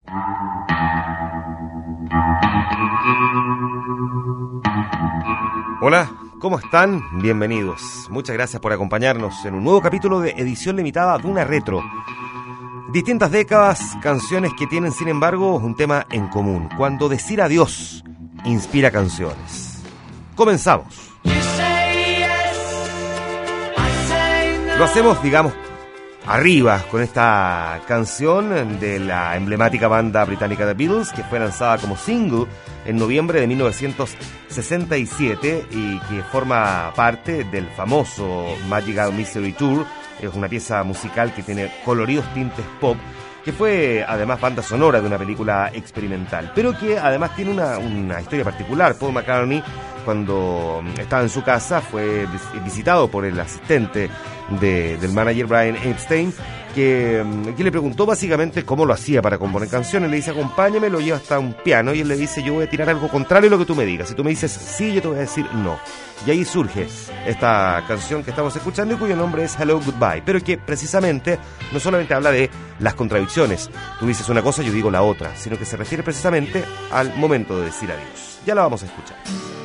Hola, ¿cómo están? Bienvenidos. Muchas gracias por acompañarnos en un nuevo capítulo de edición limitada de una retro. Distintas décadas, canciones que tienen, sin embargo, un tema en común. Cuando decir adiós inspira canciones. Comenzamos. Lo hacemos, digamos, arriba con esta canción de la emblemática banda británica The Beatles, que fue lanzada como single en noviembre de 1967 y que forma parte del famoso Magical Mystery Tour. Es una pieza musical que tiene coloridos tintes pop, que fue además banda sonora de una película experimental, pero que además tiene una historia particular. Paul McCartney, cuando estaba en su casa, fue visitado por el asistente del manager Brian Epstein, que le preguntó básicamente cómo lo hacía para componer canciones. Le dice: acompáñame, lo lleva hasta un piano, y él le dice: yo voy a tirar algo contrario a lo que tú me digas. Si tú me dices sí, yo te voy a decir no. Y ahí surge esta canción que estamos escuchando y cuyo nombre es Hello Goodbye, pero que precisamente no solamente habla de las contradicciones, tú dices una cosa, yo digo la otra, sino que se refiere precisamente al momento de decir adiós. Ya la vamos a escuchar.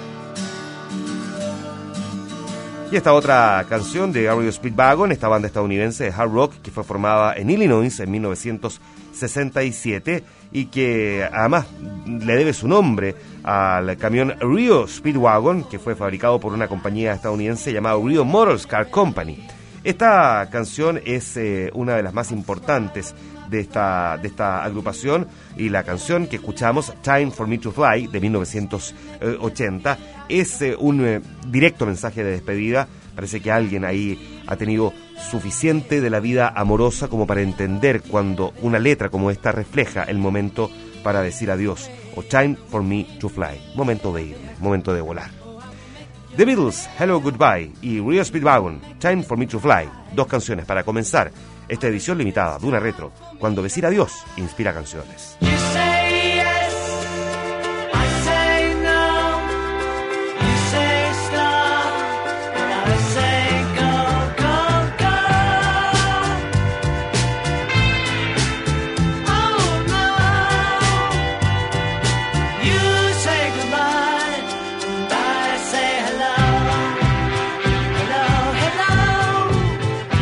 Y esta otra canción de REO Speedwagon, esta banda estadounidense de hard rock que fue formada en Illinois en 1967 y que además le debe su nombre al camión REO Speedwagon, que fue fabricado por una compañía estadounidense llamada REO Motors Car Company. Esta canción es una de las más importantes de esta agrupación, y la canción que escuchamos, Time for Me to Fly, de 1980, es un directo mensaje de despedida. Parece que alguien ahí ha tenido suficiente de la vida amorosa como para entender cuando una letra como esta refleja el momento para decir adiós, o Time for Me to Fly, momento de irme, momento de volar. The Beatles, Hello Goodbye, y REO Speedwagon, Time for Me to Fly, dos canciones para comenzar esta edición limitada de una retro, cuando decir adiós inspira canciones.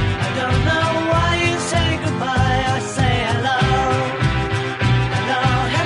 Hello,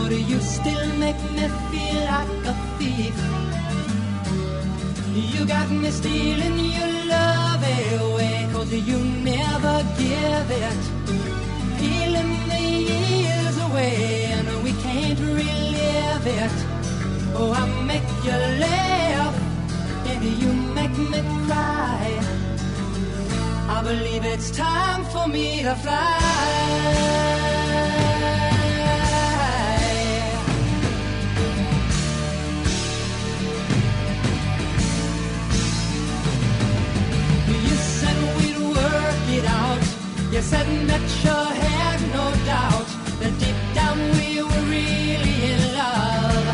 but you still make me feel like a thief. You got me stealing your love away, 'cause you never give it. Peeling the years away, and we can't relive it. Oh, I make you laugh, and you make me cry. I believe it's time for me to fly. You said that you had no doubt that deep down we were really in love.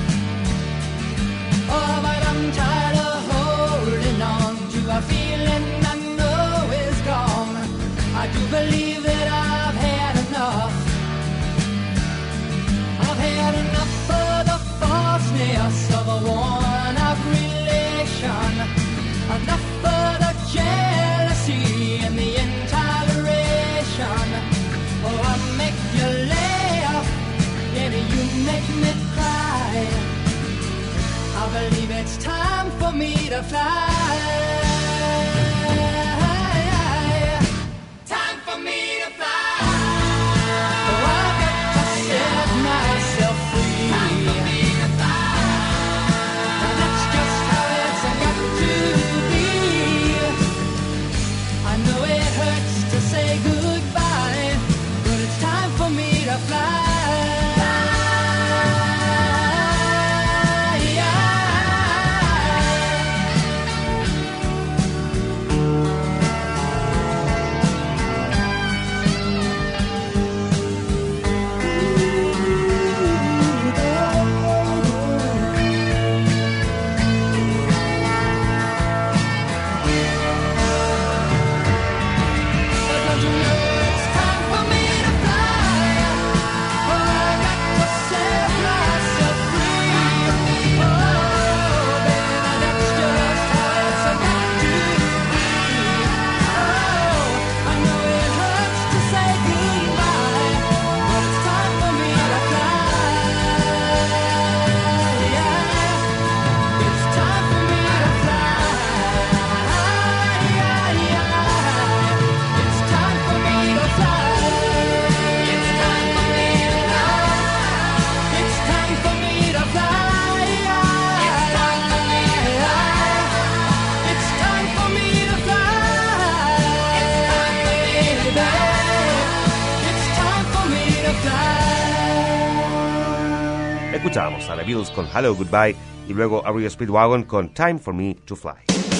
Oh, but I'm tired of holding on to a feeling I know is gone. I do believe that I've had enough. I've had enough of the falseness of a worn-out relation. Enough of the jealousy and the intoleration. Oh, I make you laugh, and you make me cry. I believe it's time for me to fly. Time for me to fly. Oh, I've got to set myself free. Time for me to fly. And that's just how it's got to be. I know it hurts to say goodbye, but it's time for me to fly. Escuchamos a The Beatles con Hello Goodbye y luego a REO Speedwagon con Time for Me to Fly.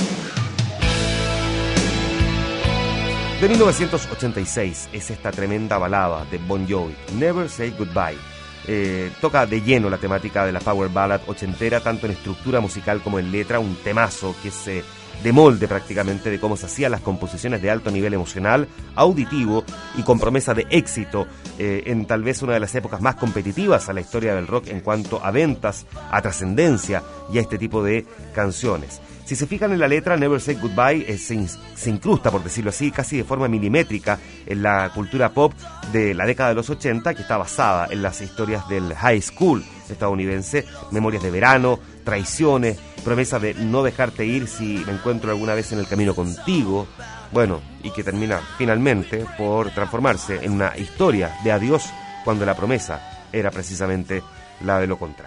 De 1986 es esta tremenda balada de Bon Jovi, Never Say Goodbye. Toca de lleno la temática de la power ballad ochentera, tanto en estructura musical como en letra, un temazo que se de molde prácticamente de cómo se hacían las composiciones de alto nivel emocional, auditivo y con promesa de éxito en tal vez una de las épocas más competitivas a la historia del rock en cuanto a ventas, a trascendencia y a este tipo de canciones. Si se fijan en la letra, Never Say Goodbye se incrusta, por decirlo así, casi de forma milimétrica en la cultura pop de la década de los 80, que está basada en las historias del high school estadounidense, memorias de verano, traiciones, promesa de no dejarte ir si me encuentro alguna vez en el camino contigo, bueno, y que termina finalmente por transformarse en una historia de adiós cuando la promesa era precisamente la de lo contrario.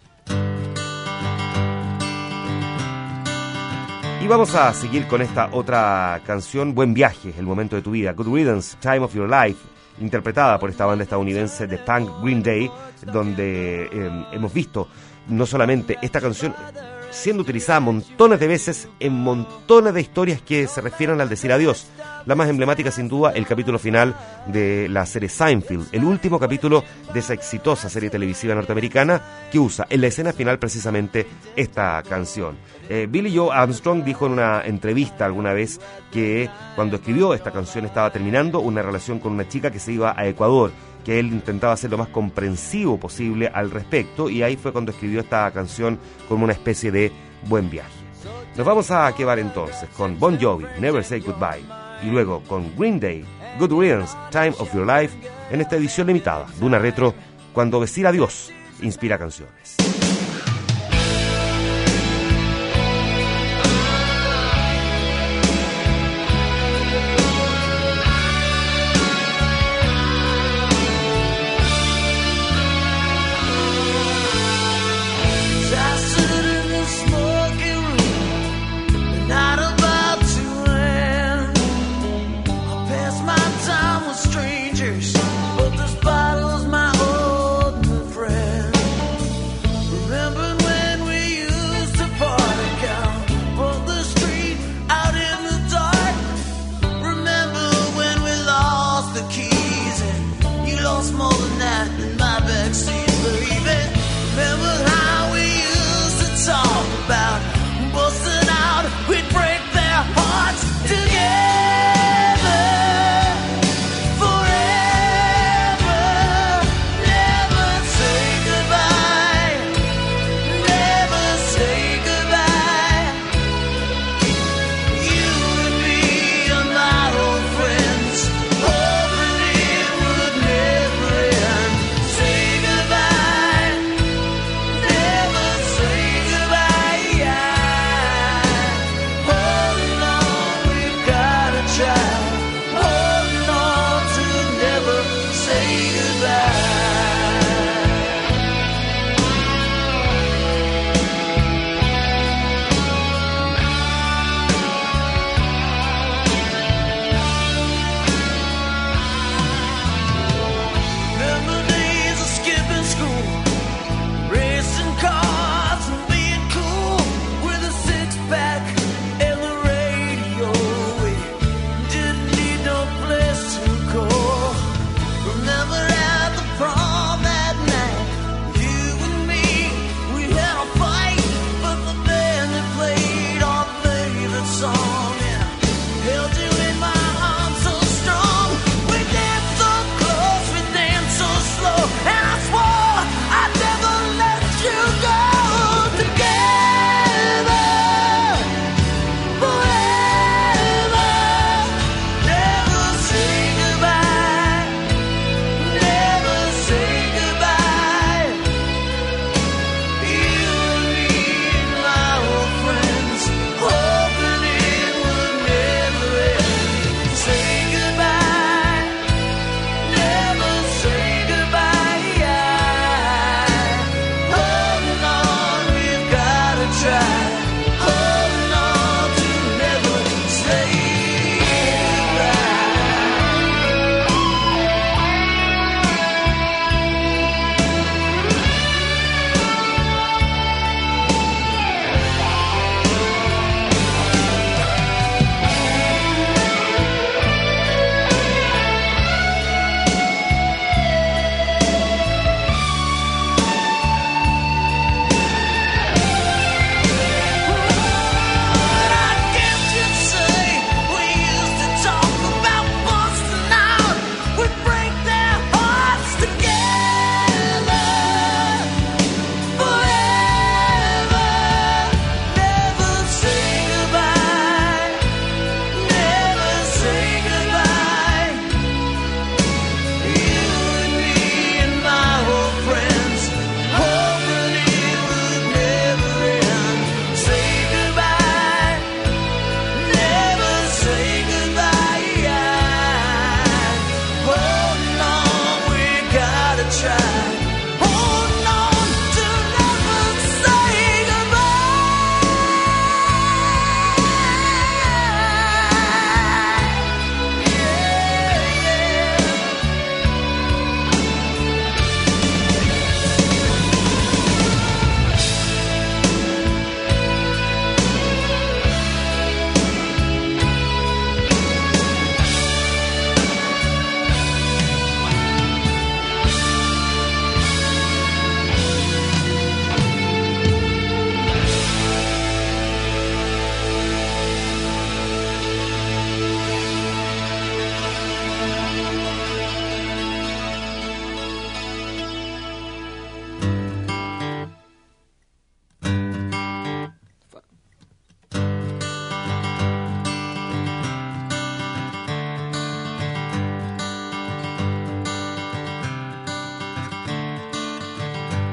Y vamos a seguir con esta otra canción, Buen Viaje, el momento de tu vida, Good Riddance, Time of Your Life, interpretada por esta banda estadounidense de punk Green Day, donde hemos visto no solamente esta canción siendo utilizada montones de veces en montones de historias que se refieren al decir adiós. La más emblemática, sin duda, el capítulo final de la serie Seinfeld, el último capítulo de esa exitosa serie televisiva norteamericana que usa en la escena final precisamente esta canción. Billy Joe Armstrong dijo en una entrevista alguna vez que cuando escribió esta canción estaba terminando una relación con una chica que se iba a Ecuador, que él intentaba ser lo más comprensivo posible al respecto, y ahí fue cuando escribió esta canción como una especie de buen viaje. Nos vamos a quedar entonces con Bon Jovi, Never Say Goodbye, y luego con Green Day, Good Riddance, Time of Your Life, en esta edición limitada de una retro cuando vestir a Dios inspira canciones. Never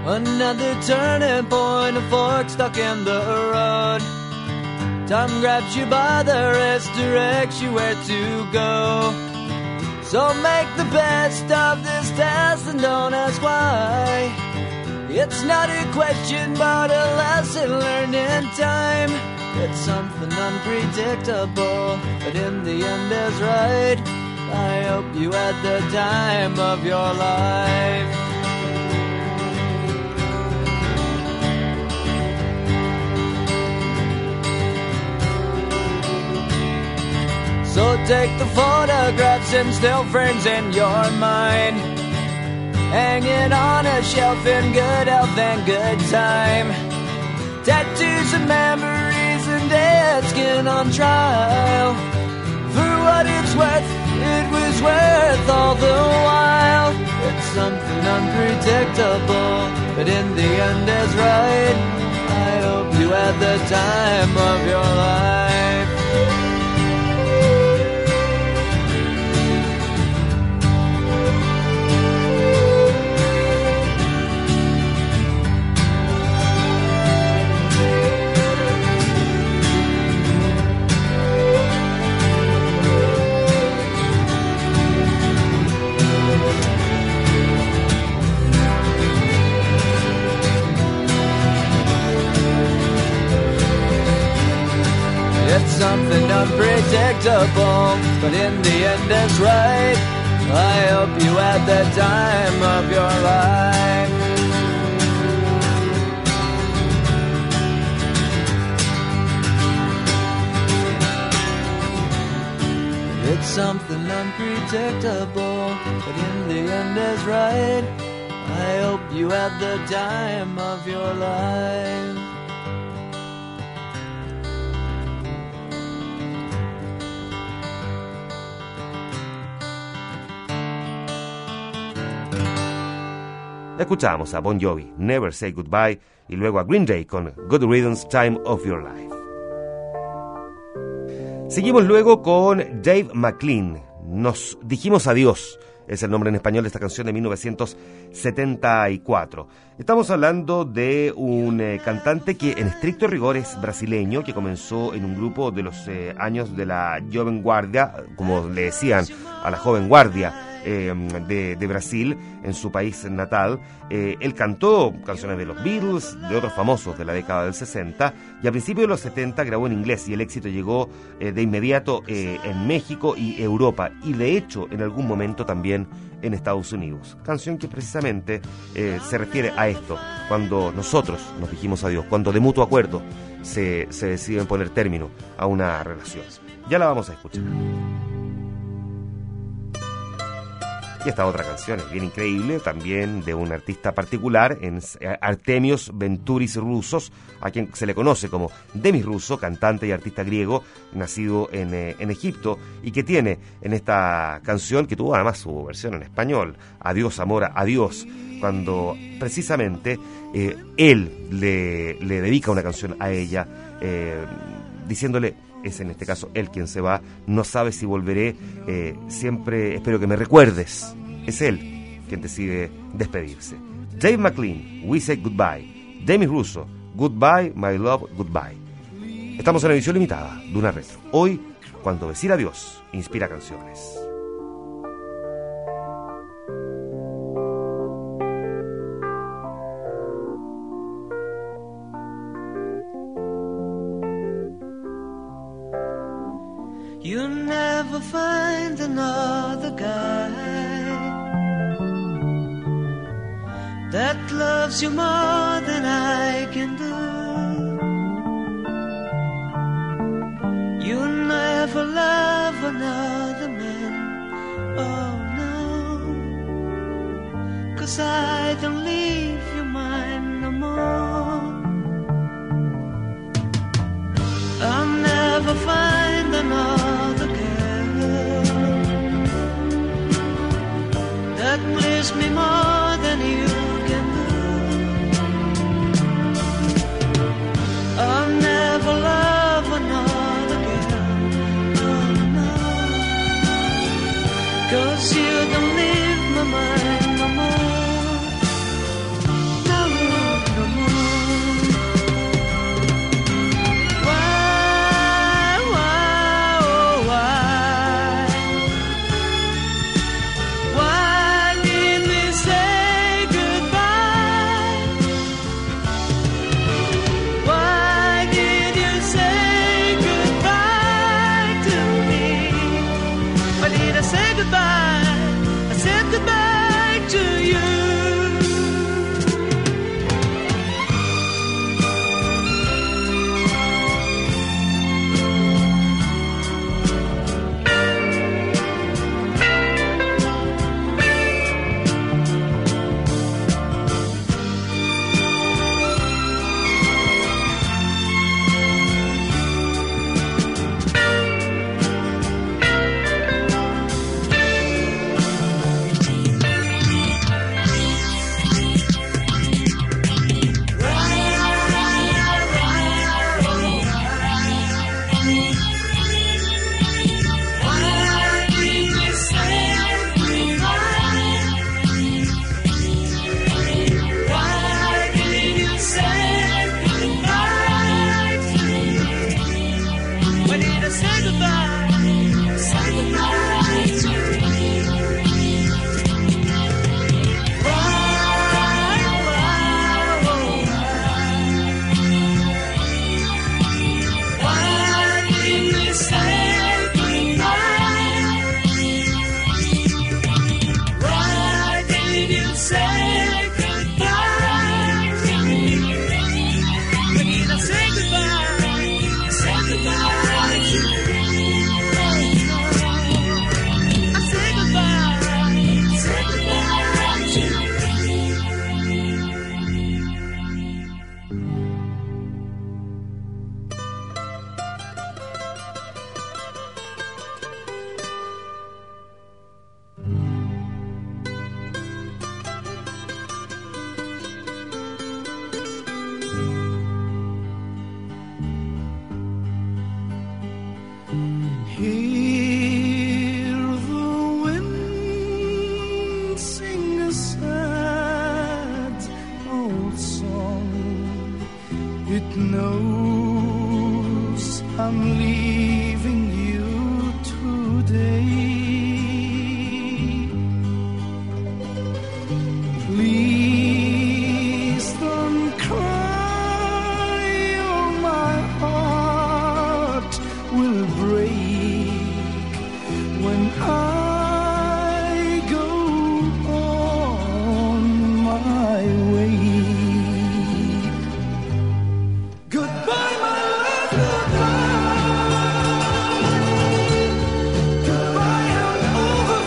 Another turning point, a fork stuck in the road. Time grabs you by the wrist, directs you where to go. So make the best of this test and don't ask why. It's not a question but a lesson learned in time. It's something unpredictable, but in the end is right. I hope you had the time of your life. So take the photographs and still frames in your mind, hanging on a shelf in good health and good time. Tattoos and memories and dead skin on trial. For what it's worth, it was worth all the while. It's something unpredictable, but in the end is right. I hope you had the time of your life. It's something unpredictable, but in the end it's right. I hope you had the time of your life. It's something unpredictable, but in the end is right. I hope you had the time of your life. Escuchamos a Bon Jovi, Never Say Goodbye, y luego a Green Day con Good Riddance, Time of Your Life. Seguimos luego con Dave McLean, Nos dijimos adiós, es el nombre en español de esta canción de 1974. Estamos hablando de un cantante que en estricto rigor es brasileño, que comenzó en un grupo de los años de la Joven Guardia, como le decían a la Joven Guardia, de Brasil, en su país natal. Él cantó canciones de los Beatles, de otros famosos de la década del 60, y a principios de los 70 grabó en inglés, y el éxito llegó de inmediato en México y Europa, y de hecho en algún momento también en Estados Unidos. Canción que precisamente se refiere a esto, cuando nosotros nos dijimos adiós, cuando de mutuo acuerdo se deciden poner término a una relación. Ya la vamos a escuchar. Y esta otra canción es bien increíble, también de un artista particular, en Artemios Venturis Roussos, a quien se le conoce como Demis Roussos, cantante y artista griego, nacido en Egipto, y que tiene en esta canción, que tuvo además su versión en español, Adiós, amor, adiós, cuando precisamente él le dedica una canción a ella, diciéndole, es en este caso él quien se va, no sabes si volveré, siempre espero que me recuerdes. Es él quien decide despedirse. Dave McLean, We Say Goodbye. Demis Roussos, Goodbye, My Love, Goodbye. Estamos en la edición limitada de Una Retro. Hoy, cuando decir adiós inspira canciones. You'll never find another guy that loves you more than I can do. You'll never love another man, oh no, 'cause I don't leave your mind no more. I'll never find another girl that please me more than you can do. I'll never love another girl, oh no, 'cause you don't leave my mind no more. No, no. I'm leaving you today. Please don't cry, or my heart will break when I go on my way. Goodbye, my love, goodbye. Goodbye and au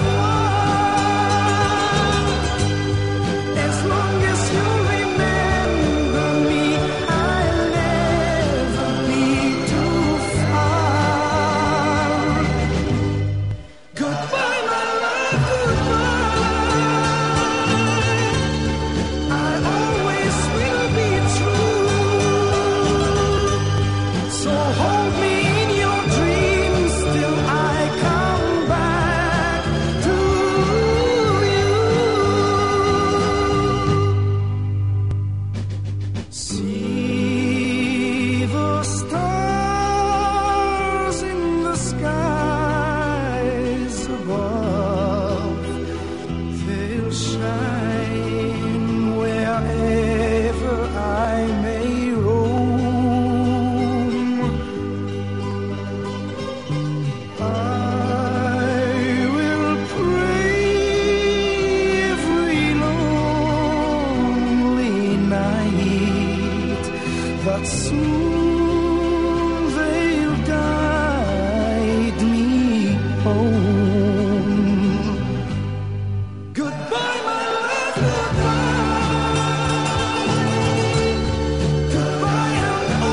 revoir. As long as you remember me, I'll never be too far. Goodbye, my love, goodbye. I always will be true. So hold me in your dreams till I come back to you. See the stars in the skies above. They'll shine wherever I may roam. I will pray every lonely night that soon they'll guide me home. Goodbye, my love, goodbye. Goodbye and au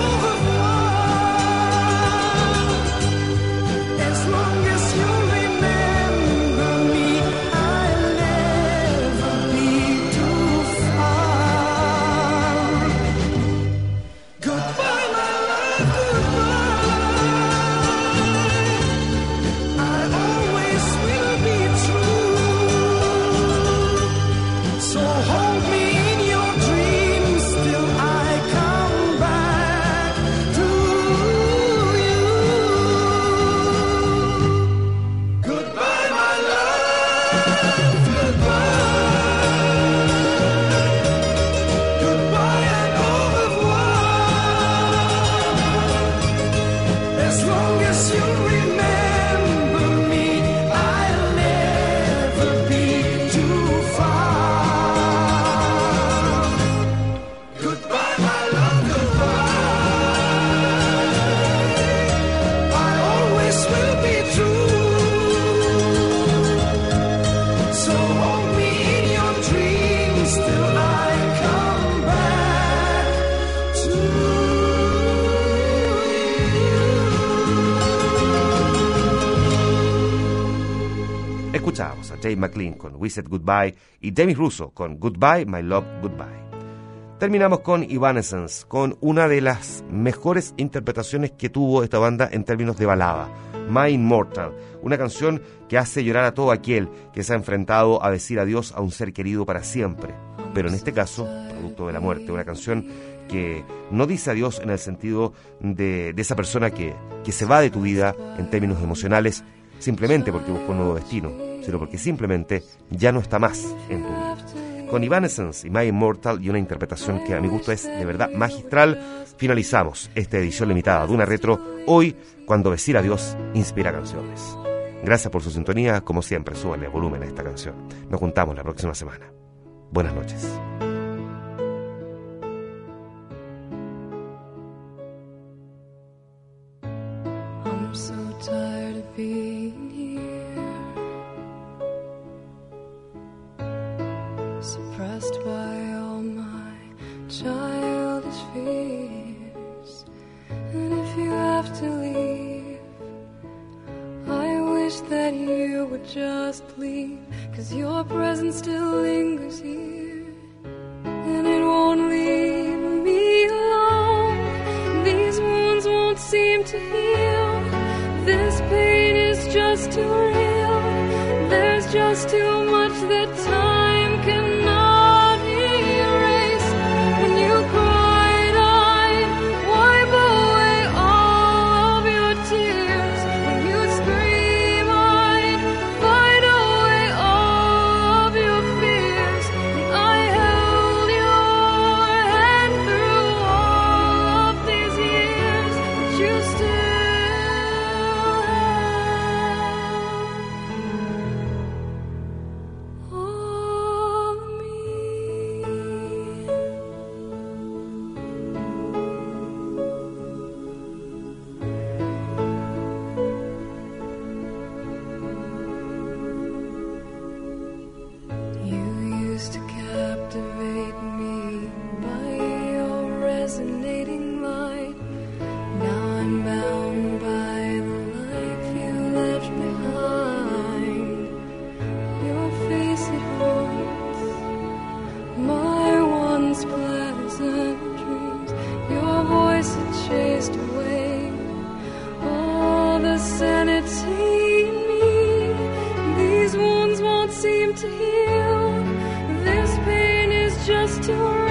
revoir. As long as you remember me, I'll never be too far. Goodbye, my love, goodbye. I always will be true. So hold me in your dreams till I come back to you. Goodbye, my love, goodbye. Goodbye and au revoir. As long as you remember me, I'll never be too far. Goodbye, my love, goodbye. I always will be true. So hold me in your dreams till I come back to you. Escuchábamos a Dave McLean con We Said Goodbye y Demis Russo con Goodbye, My Love, Goodbye. Terminamos con Evanescence, con una de las mejores interpretaciones que tuvo esta banda en términos de balada, My Immortal, una canción que hace llorar a todo aquel que se ha enfrentado a decir adiós a un ser querido para siempre, pero en este caso, producto de la muerte, una canción que no dice adiós en el sentido de esa persona que se va de tu vida en términos emocionales, simplemente porque buscó un nuevo destino, sino porque simplemente ya no está más en tu vida. Con Evanescence y My Immortal y una interpretación que a mi gusto es de verdad magistral, finalizamos esta edición limitada de Una Retro, hoy cuando decir adiós inspira canciones. Gracias por su sintonía, como siempre, súbanle volumen a esta canción. Nos juntamos la próxima semana. Buenas noches. I'm so tired of being here, suppressed by all my childish fears. And if you have to leave, I wish that you would just leave, 'cause your presence still lingers here, and it won't leave me alone. These wounds won't seem to heal. This pain is just too real. There's just too much that time cannot erase. When you cried, I'd wipe away all of your just to